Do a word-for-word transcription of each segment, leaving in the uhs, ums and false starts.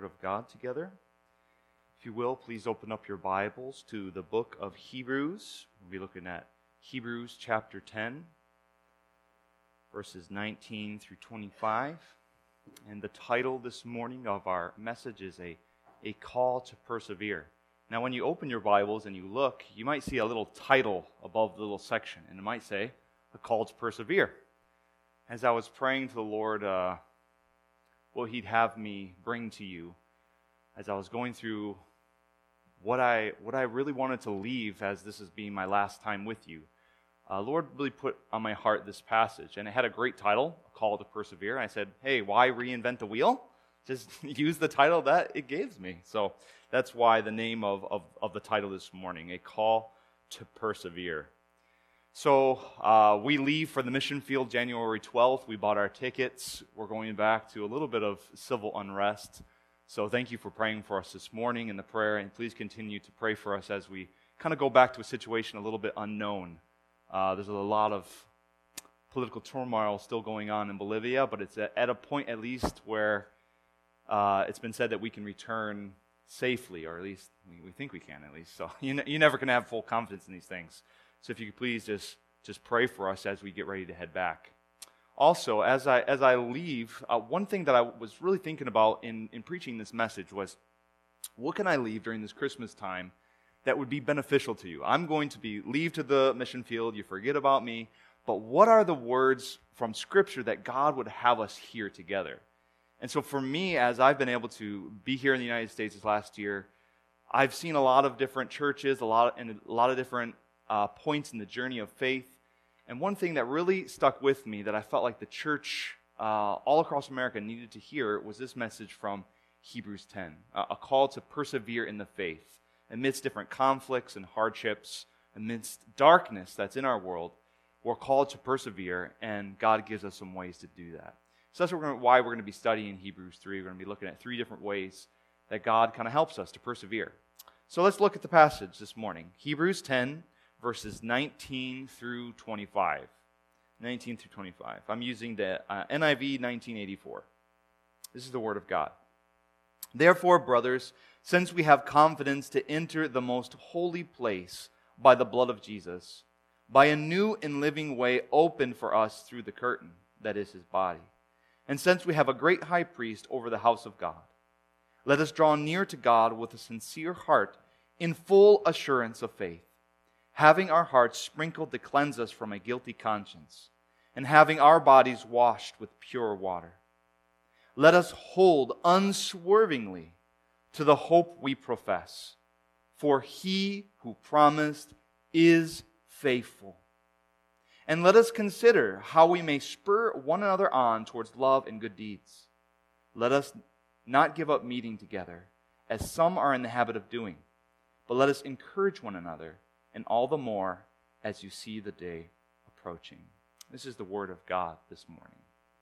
Word of God together. If you will, please open up your Bibles to the book of Hebrews. We'll be looking at Hebrews chapter ten, verses nineteen through twenty-five. And the title this morning of our message is a, a call to persevere. Now, when you open your Bibles and you look, you might see a little title above the little section, and it might say, a call to persevere. As I was praying to the Lord, uh, what He'd have me bring to you, as I was going through what I what I really wanted to leave as this is being my last time with you, uh, Lord really put on my heart this passage, and it had a great title, A Call to Persevere. And I said, hey, why reinvent the wheel? Just use the title that it gives me. So that's why the name of, of, of the title this morning, A Call to Persevere. So uh, we leave for the mission field January twelfth. We bought our tickets. We're going back to a little bit of civil unrest. So thank you for praying for us this morning in the prayer, and please continue to pray for us as we kind of go back to a situation a little bit unknown. Uh, there's a lot of political turmoil still going on in Bolivia, but it's at a point at least where uh, it's been said that we can return safely, or at least we, we think we can at least. So you, n- you never can have full confidence in these things. So if you could please just, just pray for us as we get ready to head back. Also, as I as I leave, uh, one thing that I was really thinking about in, in preaching this message was, what can I leave during this Christmas time that would be beneficial to you? I'm going to be leave to the mission field, you forget about me, but what are the words from Scripture that God would have us hear together? And so for me, as I've been able to be here in the United States this last year, I've seen a lot of different churches, a lot and a lot of different Uh, points in the journey of faith. And one thing that really stuck with me that I felt like the church uh, all across America needed to hear was this message from Hebrews ten, uh, a call to persevere in the faith. Amidst different conflicts and hardships, amidst darkness that's in our world, we're called to persevere, and God gives us some ways to do that. So that's what we're gonna, why we're going to be studying Hebrews three. We're going to be looking at three different ways that God kind of helps us to persevere. So let's look at the passage this morning. Hebrews ten, verses nineteen through twenty-five. nineteen through twenty-five. I'm using the uh, N I V nineteen eighty-four. This is the Word of God. Therefore, brothers, since we have confidence to enter the most holy place by the blood of Jesus, by a new and living way opened for us through the curtain, that is His body, and since we have a great high priest over the house of God, let us draw near to God with a sincere heart in full assurance of faith, having our hearts sprinkled to cleanse us from a guilty conscience, and having our bodies washed with pure water. Let us hold unswervingly to the hope we profess, for He who promised is faithful. And let us consider how we may spur one another on towards love and good deeds. Let us not give up meeting together, as some are in the habit of doing, but let us encourage one another, and all the more as you see the day approaching. This is the Word of God this morning.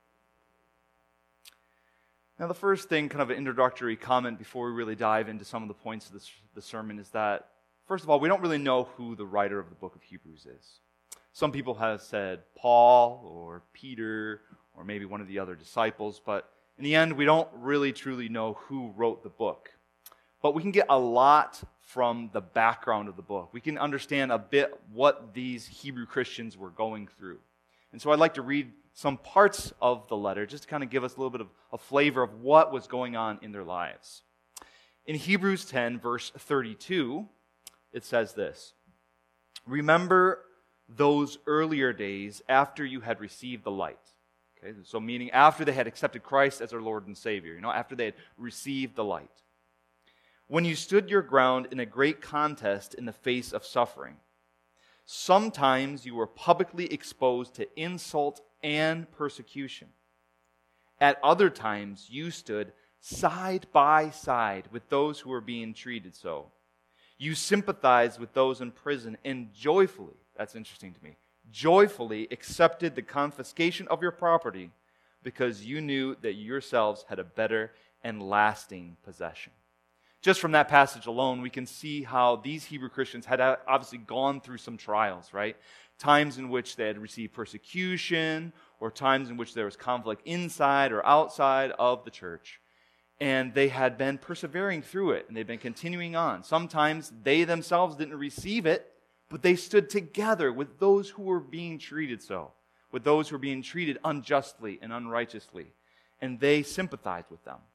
Now, the first thing, kind of an introductory comment before we really dive into some of the points of this, the sermon, is that, first of all, we don't really know who the writer of the book of Hebrews is. Some people have said Paul or Peter or maybe one of the other disciples, but in the end, we don't really truly know who wrote the book. But we can get a lot from the background of the book. We can understand a bit what these Hebrew Christians were going through. And so I'd like to read some parts of the letter just to kind of give us a little bit of a flavor of what was going on in their lives. In Hebrews ten, verse thirty-two, it says this: remember those earlier days after you had received the light. Okay, so meaning after they had accepted Christ as their Lord and Savior, you know, after they had received the light. When you stood your ground in a great contest in the face of suffering. Sometimes you were publicly exposed to insult and persecution. At other times you stood side by side with those who were being treated so. You sympathized with those in prison and joyfully, that's interesting to me, joyfully accepted the confiscation of your property because you knew that yourselves had a better and lasting possession. Just from that passage alone, we can see how these Hebrew Christians had obviously gone through some trials, right? Times in which they had received persecution, or times in which there was conflict inside or outside of the church. And they had been persevering through it, and they'd been continuing on. Sometimes they themselves didn't receive it, but they stood together with those who were being treated so, with those who were being treated unjustly and unrighteously, and they sympathized with them.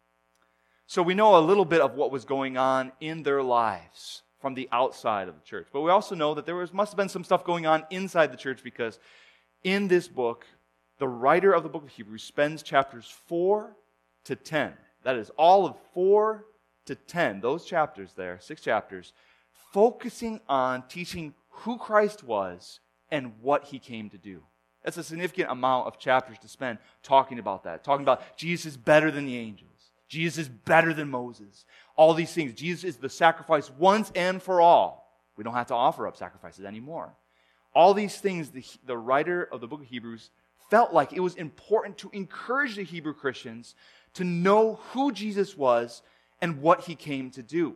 So we know a little bit of what was going on in their lives from the outside of the church. But we also know that there was, must have been some stuff going on inside the church, because in this book, the writer of the book of Hebrews spends chapters four to ten. That is all of four to ten, those chapters there, six chapters, focusing on teaching who Christ was and what he came to do. That's a significant amount of chapters to spend talking about that, talking about Jesus is better than the angels. Jesus is better than Moses. All these things. Jesus is the sacrifice once and for all. We don't have to offer up sacrifices anymore. All these things, the, the writer of the book of Hebrews felt like it was important to encourage the Hebrew Christians to know who Jesus was and what he came to do.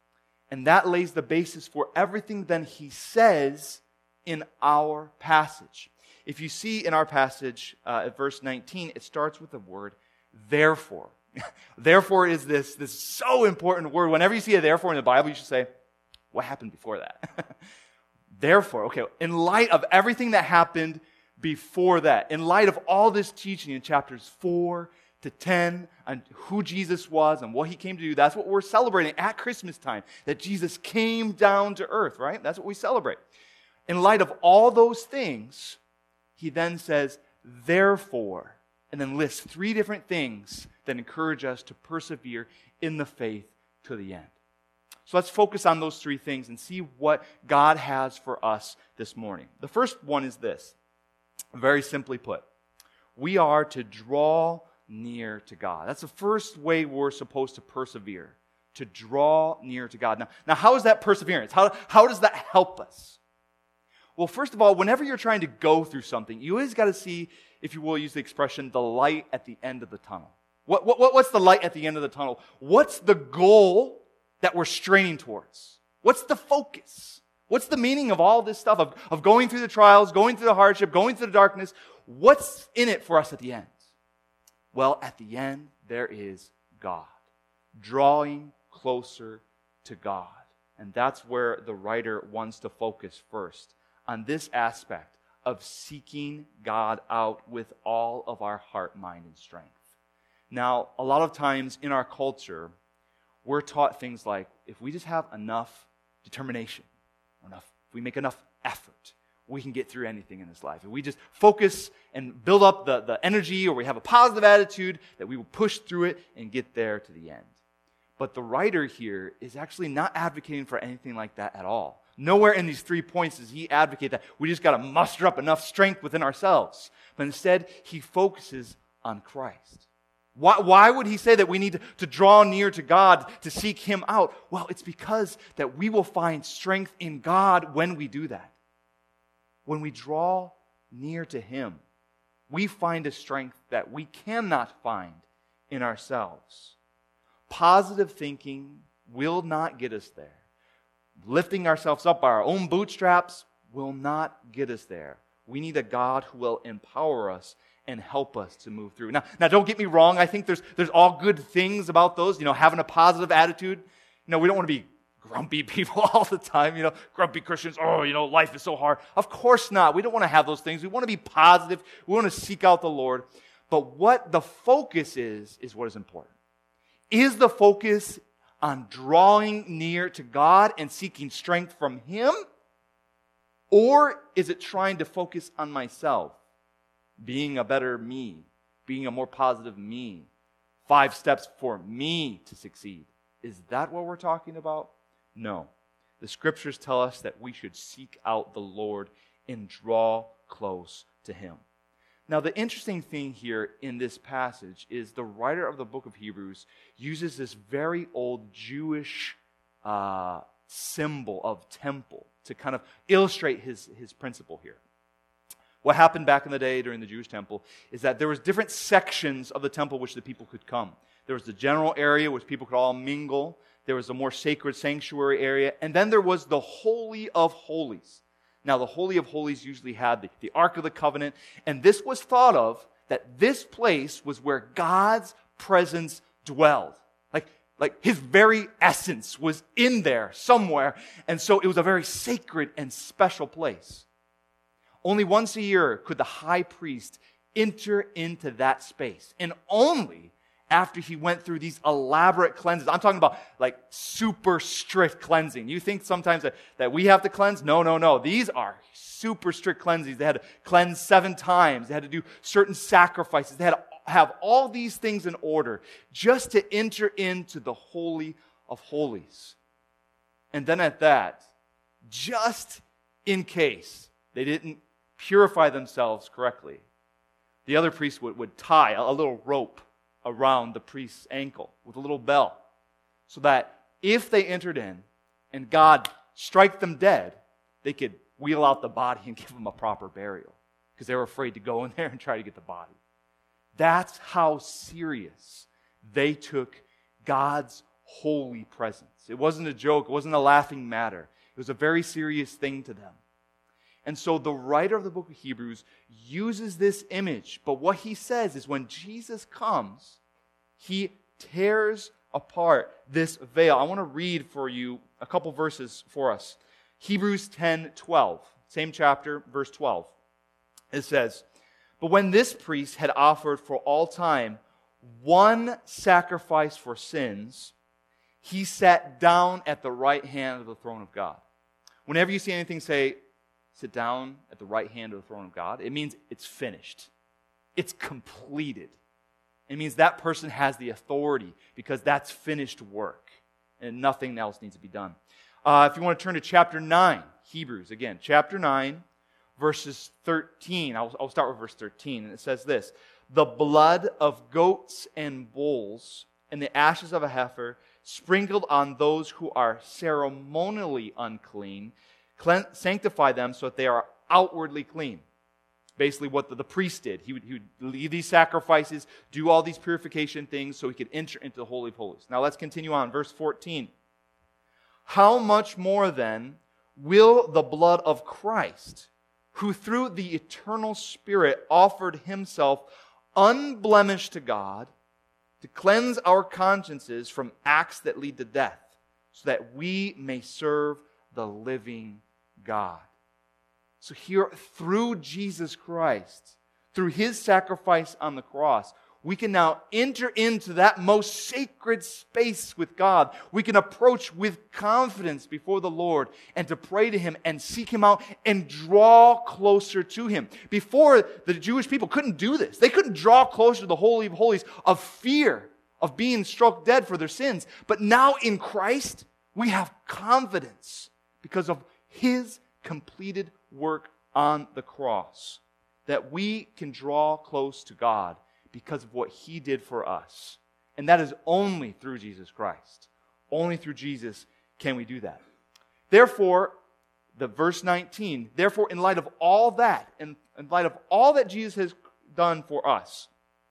And that lays the basis for everything then he says in our passage. If you see in our passage uh, at verse nineteen, it starts with the word therefore. Therefore is this, this so important word. Whenever you see a therefore in the Bible, you should say, what happened before that? Therefore, okay, in light of everything that happened before that, in light of all this teaching in chapters four to ten on who Jesus was and what he came to do, that's what we're celebrating at Christmas time, that Jesus came down to earth, right? That's what we celebrate. In light of all those things, he then says, therefore, and then lists three different things that encourage us to persevere in the faith to the end. So let's focus on those three things and see what God has for us this morning. The first one is this, very simply put. We are to draw near to God. That's the first way we're supposed to persevere, to draw near to God. Now, now how is that perseverance? How, how does that help us? Well, first of all, whenever you're trying to go through something, you always got to see, if you will use the expression, the light at the end of the tunnel. What, what, what's the light at the end of the tunnel? What's the goal that we're straining towards? What's the focus? What's the meaning of all this stuff, of, of going through the trials, going through the hardship, going through the darkness? What's in it for us at the end? Well, at the end, there is God, drawing closer to God. And that's where the writer wants to focus first, on this aspect of seeking God out with all of our heart, mind, and strength. Now, a lot of times in our culture, we're taught things like, if we just have enough determination, enough, if we make enough effort, we can get through anything in this life. If we just focus and build up the, the energy, or we have a positive attitude, that we will push through it and get there to the end. But the writer here is actually not advocating for anything like that at all. Nowhere in these three points does he advocate that we just got to muster up enough strength within ourselves. But instead, he focuses on Christ. Why, why would he say that we need to, to draw near to God, to seek him out? Well, it's because that we will find strength in God when we do that. When we draw near to him, we find a strength that we cannot find in ourselves. Positive thinking will not get us there. Lifting ourselves up by our own bootstraps will not get us there. We need a God who will empower us and help us to move through. Now, now don't get me wrong. I think there's there's all good things about those. You know, having a positive attitude. You know, we don't want to be grumpy people all the time. You know, grumpy Christians. Oh, you know, life is so hard. Of course not. We don't want to have those things. We want to be positive. We want to seek out the Lord. But what the focus is, is what is important. Is the focus on drawing near to God and seeking strength from him? Or is it trying to focus on myself? Being a better me, being a more positive me, five steps for me to succeed. Is that what we're talking about? No. The scriptures tell us that we should seek out the Lord and draw close to him. Now, the interesting thing here in this passage is the writer of the book of Hebrews uses this very old Jewish uh, symbol of temple to kind of illustrate his, his principle here. What happened back in the day during the Jewish temple is that there was different sections of the temple which the people could come. There was the general area which people could all mingle. There was a more sacred sanctuary area. And then there was the Holy of Holies. Now, the Holy of Holies usually had the, the Ark of the Covenant, and this was thought of that this place was where God's presence dwelled. Like his very essence was in there somewhere. And so it was a very sacred and special place. Only once a year could the high priest enter into that space. And only after he went through these elaborate cleanses. I'm talking about like super strict cleansing. You think sometimes that, that we have to cleanse? No, no, no. These are super strict cleansings. They had to cleanse seven times. They had to do certain sacrifices. They had to have all these things in order just to enter into the Holy of Holies. And then at that, just in case they didn't purify themselves correctly, the other priest would, would tie a, a little rope around the priest's ankle with a little bell, so that if they entered in and God strike them dead, they could wheel out the body and give them a proper burial, because they were afraid to go in there and try to get the body. That's how serious they took God's holy presence. It wasn't a joke. It wasn't a laughing matter. It was a very serious thing to them. And so the writer of the book of Hebrews uses this image. But what he says is when Jesus comes, he tears apart this veil. I want to read for you a couple verses for us. Hebrews ten twelve, same chapter, verse twelve. It says, "But when this priest had offered for all time one sacrifice for sins, he sat down at the right hand of the throne of God." Whenever you see anything say, sit down at the right hand of the throne of God, it means it's finished. It's completed. It means that person has the authority because that's finished work and nothing else needs to be done. Uh, if you want to turn to chapter nine, Hebrews, again, chapter nine, verses thirteen. I'll, I'll start with verse thirteen, and it says this: "The blood of goats and bulls and the ashes of a heifer sprinkled on those who are ceremonially unclean sanctify them so that they are outwardly clean." Basically what the, the priest did. He would, he would lead these sacrifices, do all these purification things so he could enter into the Holy of Holies. Now let's continue on. Verse fourteen. "How much more then will the blood of Christ, who through the eternal Spirit offered himself unblemished to God, to cleanse our consciences from acts that lead to death, so that we may serve the living God." So here, through Jesus Christ, through his sacrifice on the cross, we can now enter into that most sacred space with God. We can approach with confidence before the Lord and to pray to him and seek him out and draw closer to him. Before, the Jewish people couldn't do this. They couldn't draw closer to the Holy of Holies of fear of being struck dead for their sins. But now in Christ, we have confidence because of his completed work on the cross, that we can draw close to God because of what he did for us. And that is only through Jesus Christ. Only through Jesus can we do that. Therefore, the verse nineteen, therefore in light of all that, in, in light of all that Jesus has done for us,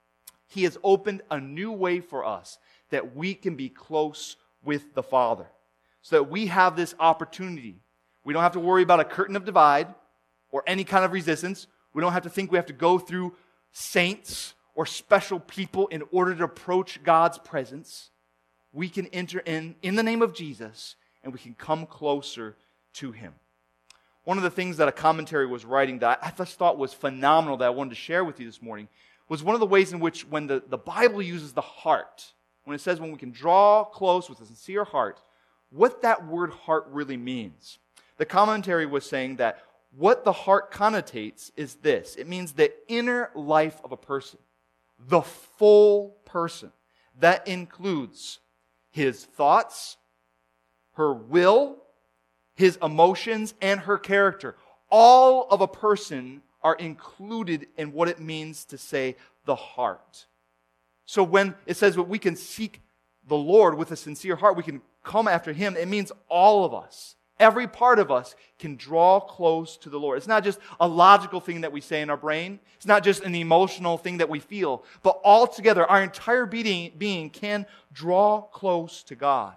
he has opened a new way for us that we can be close with the Father. So that we have this opportunity. We don't have to worry about a curtain of divide or any kind of resistance. We don't have to think we have to go through saints or special people in order to approach God's presence. We can enter in in the name of Jesus and we can come closer to him. One of the things that a commentary was writing that I just thought was phenomenal that I wanted to share with you this morning was one of the ways in which when the, the Bible uses the heart, when it says when we can draw close with a sincere heart, what that word heart really means. The commentary was saying that what the heart connotates is this. It means the inner life of a person, the full person. That includes his thoughts, her will, his emotions, and her character. All of a person are included in what it means to say the heart. So when it says that we can seek the Lord with a sincere heart, we can come after him, it means all of us. Every part of us can draw close to the Lord. It's not just a logical thing that we say in our brain. It's not just an emotional thing that we feel. But altogether, our entire being, being can draw close to God.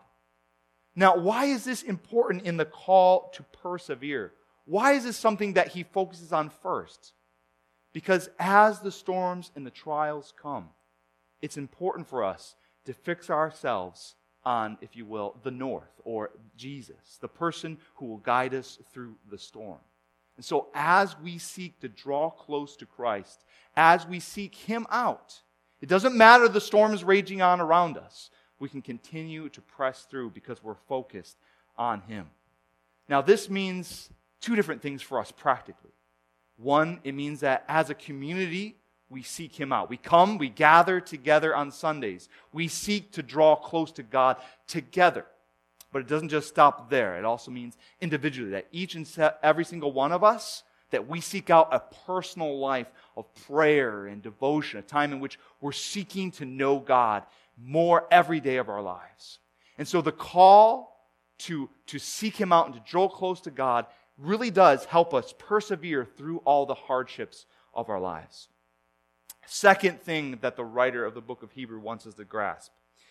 Now, why is this important in the call to persevere? Why is this something that he focuses on first? Because as the storms and the trials come, it's important for us to fix ourselves on, if you will, the north, or Jesus, the person who will guide us through the storm. And so as we seek to draw close to Christ, as we seek Him out, it doesn't matter the storm is raging on around us. We can continue to press through because we're focused on Him. Now, this means two different things for us practically. One, it means that as a community, we seek Him out. We come, we gather together on Sundays. We seek to draw close to God together. But it doesn't just stop there. It also means individually, that each and every single one of us, that we seek out a personal life of prayer and devotion, a time in which we're seeking to know God more every day of our lives. And so the call to, to seek Him out and to draw close to God really does help us persevere through all the hardships of our lives. Second thing that the writer of the book of Hebrews wants us to grasp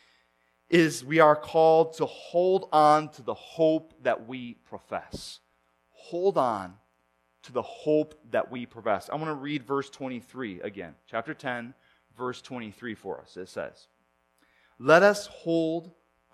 is we are called to hold on to the hope that we profess. Hold on to the hope that we profess. I want to read verse twenty-three again. Chapter ten, verse twenty-three for us. It says, "Let us hold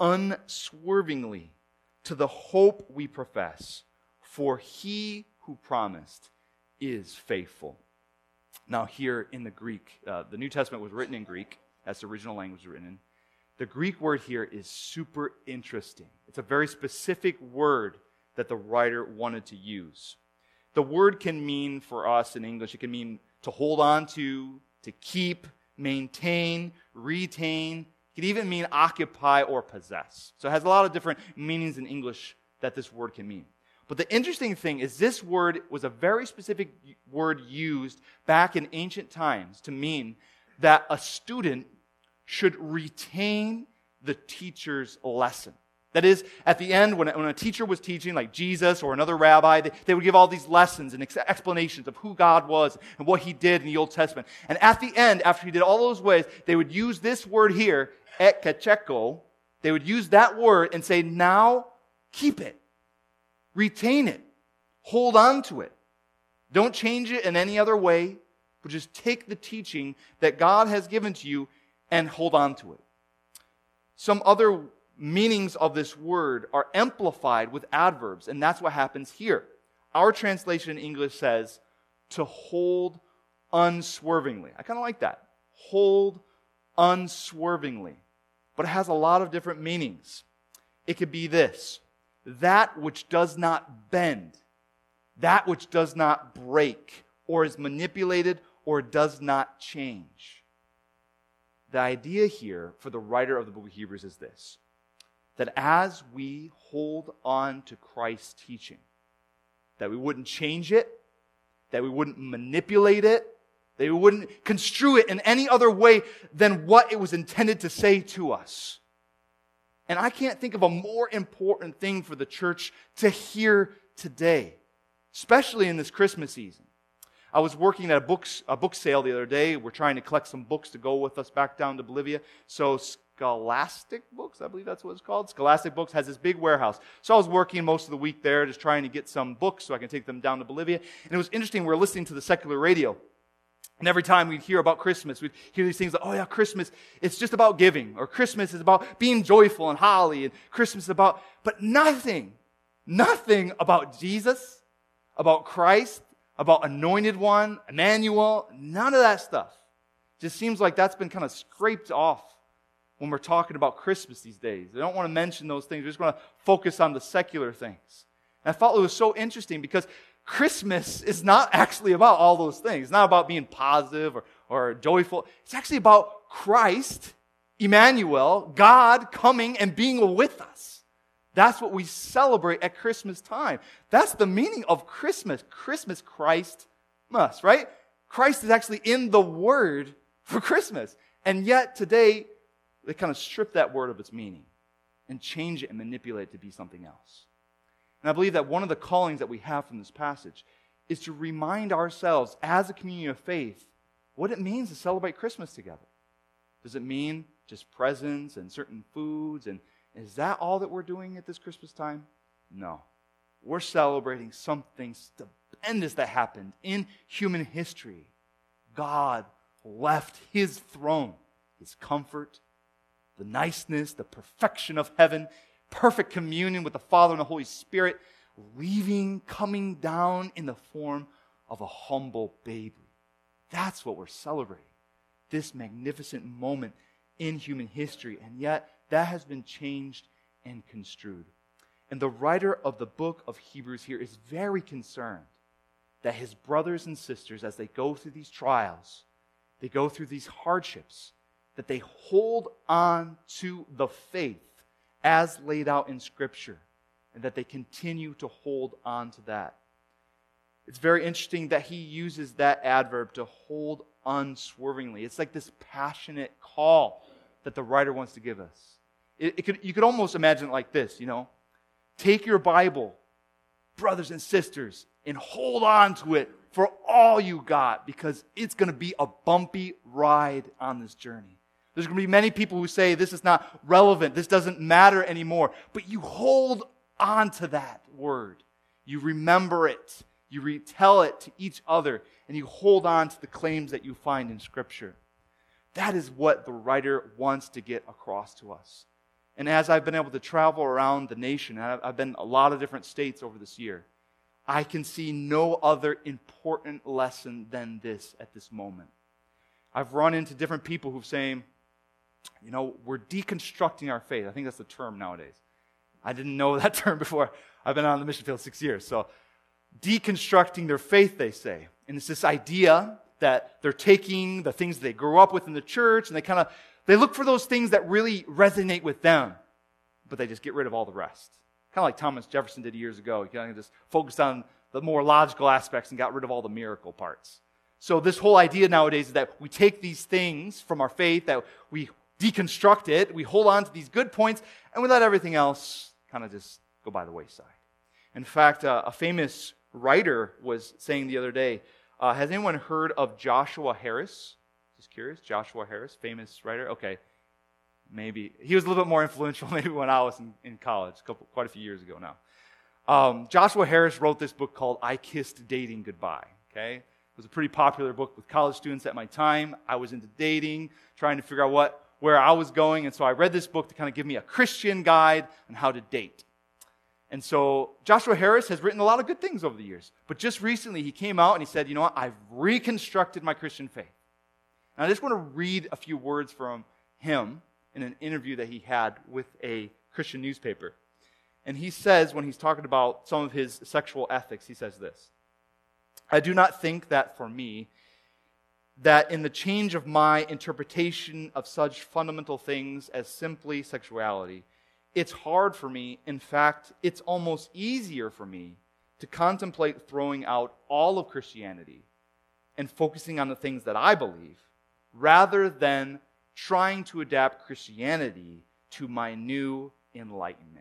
unswervingly to the hope we profess, for He who promised is faithful." Now here in the Greek, uh, the New Testament was written in Greek. That's the original language written in. The Greek word here is super interesting. It's a very specific word that the writer wanted to use. The word can mean for us in English, it can mean to hold on to, to keep, maintain, retain. It can even mean occupy or possess. So it has a lot of different meanings in English that this word can mean. But the interesting thing is this word was a very specific word used back in ancient times to mean that a student should retain the teacher's lesson. That is, at the end, when, when a teacher was teaching, like Jesus or another rabbi, they, they would give all these lessons and ex- explanations of who God was and what He did in the Old Testament. And at the end, after He did all those ways, they would use this word here, ekacheko. They would use that word and say, now keep it. Retain it. Hold on to it. Don't change it in any other way, but just take the teaching that God has given to you and hold on to it. Some other meanings of this word are amplified with adverbs, and that's what happens here. Our translation in English says, to hold unswervingly. I kind of like that. Hold unswervingly. But it has a lot of different meanings. It could be this: that which does not bend, that which does not break, or is manipulated, or does not change. The idea here for the writer of the book of Hebrews is this: that as we hold on to Christ's teaching, that we wouldn't change it, that we wouldn't manipulate it, that we wouldn't construe it in any other way than what it was intended to say to us. And I can't think of a more important thing for the church to hear today, especially in this Christmas season. I was working at a, books, a book sale the other day. We're trying to collect some books to go with us back down to Bolivia. So Scholastic Books, I believe that's what it's called. Scholastic Books has this big warehouse. So I was working most of the week there just trying to get some books so I can take them down to Bolivia. And it was interesting. We were listening to the secular radio. And every time we'd hear about Christmas, we'd hear these things like, oh yeah, Christmas, it's just about giving. Or Christmas is about being joyful and holly. And Christmas is about, but nothing, nothing about Jesus, about Christ, about Anointed One, Emmanuel, none of that stuff. Just seems like that's been kind of scraped off when we're talking about Christmas these days. They don't want to mention those things. They're just going to focus on the secular things. And I thought it was so interesting because Christmas is not actually about all those things. It's not about being positive or, or joyful. It's actually about Christ, Emmanuel, God coming and being with us. That's what we celebrate at Christmas time. That's the meaning of Christmas. Christmas, Christ must, right? Christ is actually in the word for Christmas. And yet today, they kind of strip that word of its meaning and change it and manipulate it to be something else. And I believe that one of the callings that we have from this passage is to remind ourselves as a community of faith what it means to celebrate Christmas together. Does it mean just presents and certain foods? And is that all that we're doing at this Christmas time? No. We're celebrating something stupendous that happened in human history. God left His throne, His comfort, the niceness, the perfection of heaven, perfect communion with the Father and the Holy Spirit, leaving, coming down in the form of a humble baby. That's what we're celebrating, this magnificent moment in human history. And yet, that has been changed and construed. And the writer of the book of Hebrews here is very concerned that his brothers and sisters, as they go through these trials, they go through these hardships, that they hold on to the faith as laid out in Scripture, and that they continue to hold on to that. It's very interesting that he uses that adverb, to hold unswervingly. It's like this passionate call that the writer wants to give us. It, it could, you could almost imagine it like this, you know. Take your Bible, brothers and sisters, and hold on to it for all you got, because it's going to be a bumpy ride on this journey. There's going to be many people who say this is not relevant, this doesn't matter anymore, but you hold on to that word. You remember it. You retell it to each other, and you hold on to the claims that you find in Scripture. That is what the writer wants to get across to us. And as I've been able to travel around the nation, and I've been in a lot of different states over this year, I can see no other important lesson than this at this moment. I've run into different people who've saying, you know, we're deconstructing our faith. I think that's the term nowadays. I didn't know that term before. I've been on the mission field six years. So deconstructing their faith, they say. And it's this idea that they're taking the things they grew up with in the church, and they kind of, they look for those things that really resonate with them, but they just get rid of all the rest. Kind of like Thomas Jefferson did years ago. He kind of just focused on the more logical aspects and got rid of all the miracle parts. So this whole idea nowadays is that we take these things from our faith, that we deconstruct it, we hold on to these good points, and we let everything else kind of just go by the wayside. In fact, uh, a famous writer was saying the other day, uh, has anyone heard of Joshua Harris? Just curious, Joshua Harris, famous writer? Okay, maybe. He was a little bit more influential maybe when I was in, in college, a couple, quite a few years ago now. Um, Joshua Harris wrote this book called I Kissed Dating Goodbye, okay? It was a pretty popular book with college students at my time. I was into dating, trying to figure out what where I was going, and so I read this book to kind of give me a Christian guide on how to date. And so Joshua Harris has written a lot of good things over the years, but just recently he came out and he said, you know what, I've reconstructed my Christian faith. And I just want to read a few words from him in an interview that he had with a Christian newspaper. And he says, when he's talking about some of his sexual ethics, he says this: I do not think that for me, that in the change of my interpretation of such fundamental things as simply sexuality, it's hard for me, in fact, it's almost easier for me to contemplate throwing out all of Christianity and focusing on the things that I believe, rather than trying to adapt Christianity to my new enlightenment.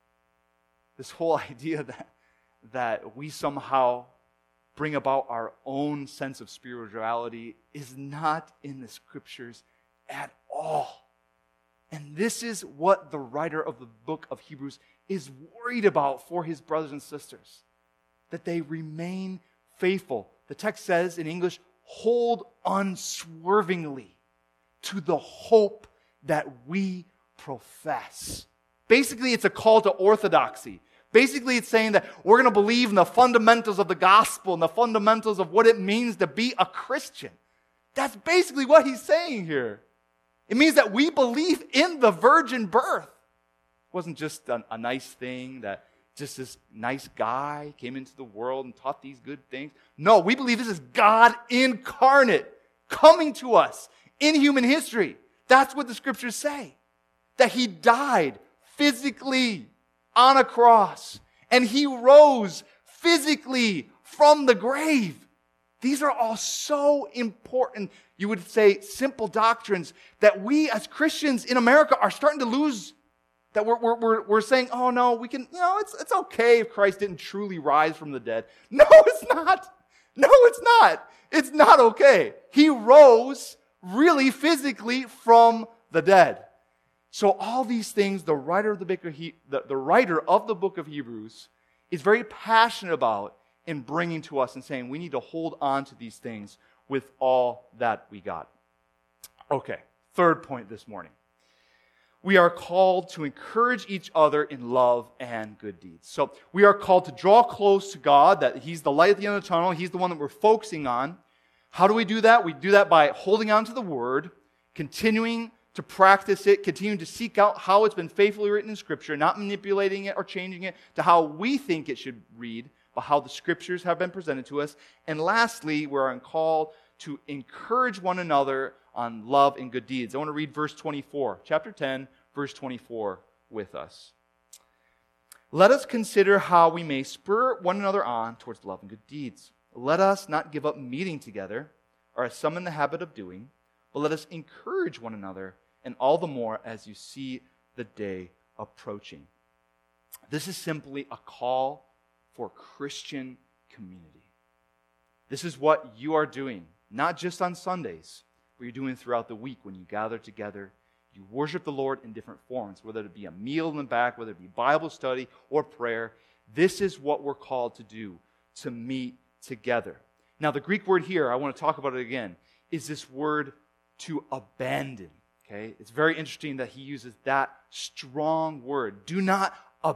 This whole idea that, that we somehow bring about our own sense of spirituality is not in the Scriptures at all. And this is what the writer of the book of Hebrews is worried about for his brothers and sisters, that they remain faithful. The text says in English, hold unswervingly to the hope that we profess. Basically, it's a call to orthodoxy. Basically, it's saying that we're going to believe in the fundamentals of the gospel and the fundamentals of what it means to be a Christian. That's basically what he's saying here. It means that we believe in the virgin birth. It wasn't just a, a nice thing that just this nice guy came into the world and taught these good things. No, we believe this is God incarnate coming to us in human history. That's what the Scriptures say. That He died physically on a cross, and He rose physically from the grave. These are all so important, you would say, simple doctrines that we as Christians in America are starting to lose. That we're, we're, we're saying, oh no, we can, you know, it's, it's okay if Christ didn't truly rise from the dead. No, it's not. No, it's not. It's not okay. He rose really physically from the dead. So all these things, the writer of the book of, he, the, the writer of the book of Hebrews is very passionate about in bringing to us and saying we need to hold on to these things with all that we got. Okay, third point this morning. we are called to encourage each other in love and good deeds. So we are called to draw close to God, that He's the light at the end of the tunnel. He's the one that we're focusing on. How do we do that? We do that by holding on to the Word, continuing to practice it, continuing to seek out how it's been faithfully written in Scripture, not manipulating it or changing it to how we think it should read, but how the Scriptures have been presented to us. And lastly, we're called to encourage one another on love and good deeds. I want to read verse twenty-four, chapter ten, verse twenty-four with us. Let us consider how we may spur one another on towards love and good deeds. Let us not give up meeting together, or as some in the habit of doing, but let us encourage one another, and all the more as you see the day approaching. This is simply a call for Christian community. This is what you are doing, not just on Sundays, but you're doing throughout the week when you gather together. You worship the Lord in different forms, whether it be a meal in the back, whether it be Bible study or prayer. This is what we're called to do, to meet together. Now, the Greek word here, I want to talk about it again, is this word to abandon. Okay? It's very interesting that he uses that strong word. Do not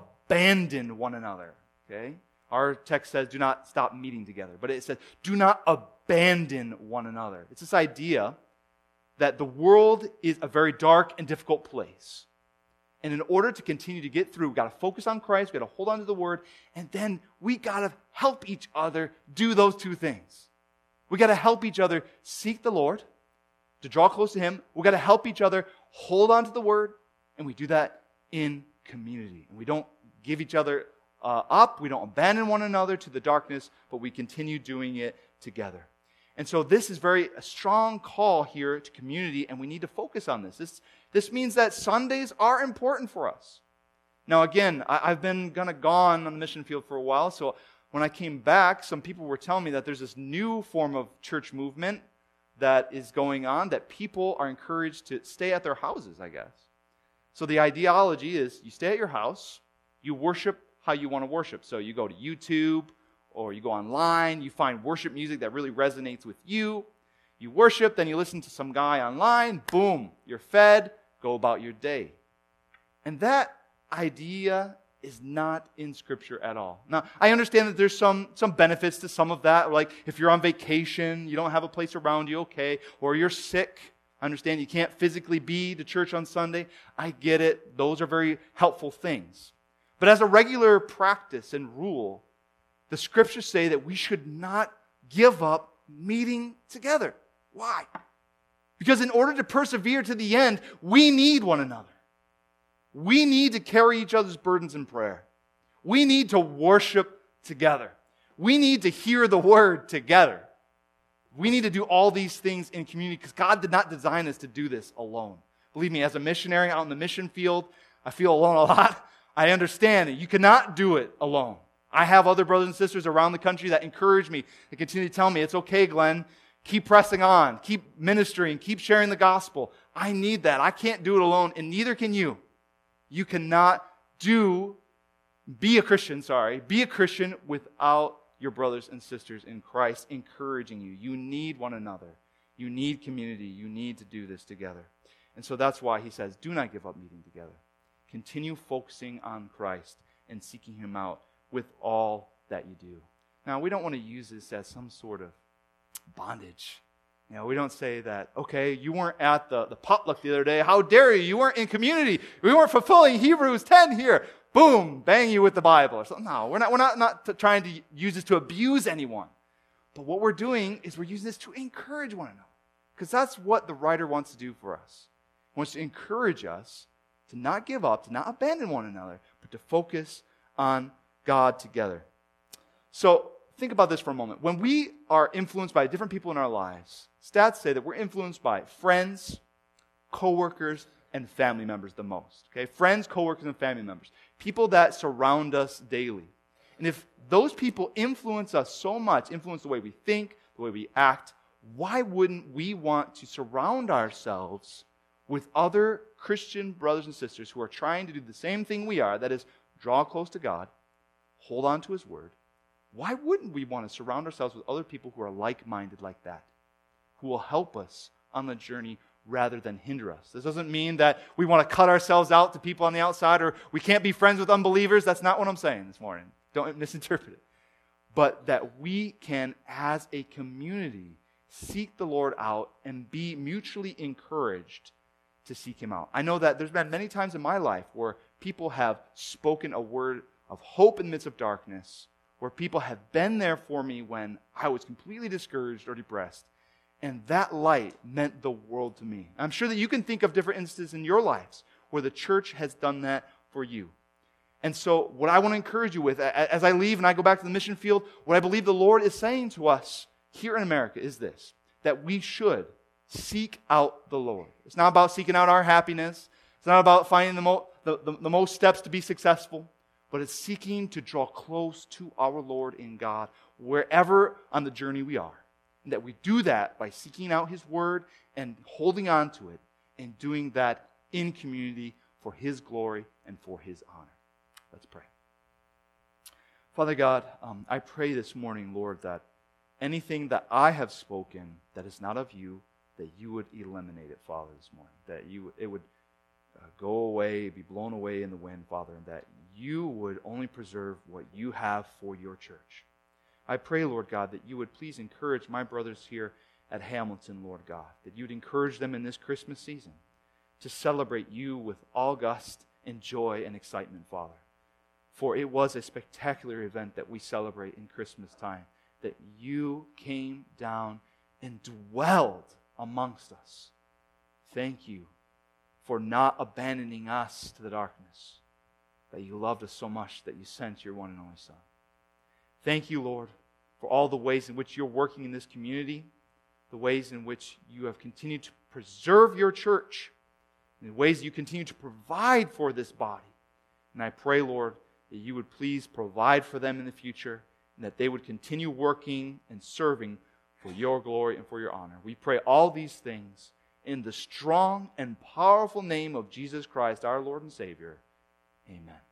abandon one another. Okay? Our text says, do not stop meeting together. But it says, do not abandon one another. It's this idea that the world is a very dark and difficult place. And in order to continue to get through, we've got to focus on Christ, we've got to hold on to the Word, and then we got to help each other do those two things. We got to help each other seek the Lord, to draw close to Him. We've got to help each other hold on to the Word, and we do that in community. And we don't give each other uh, up, we don't abandon one another to the darkness, but we continue doing it together. And so this is very a strong call here to community, and we need to focus on this. This, this means that Sundays are important for us. Now again, I, I've been kind of gone on the mission field for a while, so when I came back, some people were telling me that there's this new form of church movement that is going on, that people are encouraged to stay at their houses, I guess. So the ideology is you stay at your house, you worship how you want to worship. So you go to YouTube, or you go online, you find worship music that really resonates with you. You worship, then you listen to some guy online, boom, you're fed, go about your day. And that idea is not in Scripture at all. Now, I understand that there's some, some benefits to some of that, like if you're on vacation, you don't have a place around you, okay, or you're sick, I understand you can't physically be to church on Sunday. I get it. Those are very helpful things. But as a regular practice and rule, the Scriptures say that we should not give up meeting together. Why? Because in order to persevere to the end, we need one another. We need to carry each other's burdens in prayer. We need to worship together. We need to hear the Word together. We need to do all these things in community because God did not design us to do this alone. Believe me, as a missionary out in the mission field, I feel alone a lot. I understand it. You cannot do it alone. I have other brothers and sisters around the country that encourage me, that continue to tell me, it's okay, Glenn, keep pressing on, keep ministering, keep sharing the gospel. I need that. I can't do it alone, and neither can you. You cannot do, be a Christian, sorry, be a Christian without your brothers and sisters in Christ encouraging you. You need one another. You need community. You need to do this together. And so that's why he says, do not give up meeting together. Continue focusing on Christ and seeking Him out with all that you do. Now, we don't want to use this as some sort of bondage. You know, we don't say that, okay, you weren't at the, the potluck the other day. How dare you? You weren't in community. We weren't fulfilling Hebrews ten here. Boom, bang you with the Bible. Or something. No, we're not, we're not, not to trying to use this to abuse anyone. But what we're doing is we're using this to encourage one another. Because that's what the writer wants to do for us. He wants to encourage us to not give up, to not abandon one another, but to focus on God together. So think about this for a moment. When we are influenced by different people in our lives, stats say that we're influenced by friends, coworkers, and family members the most. Okay, friends, coworkers, and family members. People that surround us daily. And if those people influence us so much, influence the way we think, the way we act, why wouldn't we want to surround ourselves with other Christian brothers and sisters who are trying to do the same thing we are, that is, draw close to God, hold on to His Word? Why wouldn't we want to surround ourselves with other people who are like-minded like that, who will help us on the journey rather than hinder us. This doesn't mean that we want to cut ourselves out to people on the outside or we can't be friends with unbelievers. That's not what I'm saying this morning. Don't misinterpret it. But that we can, as a community, seek the Lord out and be mutually encouraged to seek Him out. I know that there's been many times in my life where people have spoken a word of hope in the midst of darkness, where people have been there for me when I was completely discouraged or depressed, and that light meant the world to me. I'm sure that you can think of different instances in your lives where the church has done that for you. And so what I want to encourage you with, as I leave and I go back to the mission field, what I believe the Lord is saying to us here in America is this, that we should seek out the Lord. It's not about seeking out our happiness. It's not about finding the, mo- the, the, the most steps to be successful, but it's seeking to draw close to our Lord in God wherever on the journey we are. And that we do that by seeking out His Word and holding on to it and doing that in community for His glory and for His honor. Let's pray. Father God, um, I pray this morning, Lord, that anything that I have spoken that is not of You, that You would eliminate it, Father, this morning. That you it would uh, go away, be blown away in the wind, Father, and that You would only preserve what You have for Your church. I pray, Lord God, that You would please encourage my brothers here at Hamilton, Lord God, that You would encourage them in this Christmas season to celebrate You with all gust and joy and excitement, Father. For it was a spectacular event that we celebrate in Christmas time, that You came down and dwelled amongst us. Thank You for not abandoning us to the darkness, that You loved us so much that You sent Your one and only Son. Thank You, Lord, for all the ways in which You're working in this community, the ways in which You have continued to preserve Your church, and the ways You continue to provide for this body. And I pray, Lord, that You would please provide for them in the future, and that they would continue working and serving for Your glory and for Your honor. We pray all these things in the strong and powerful name of Jesus Christ, our Lord and Savior. Amen.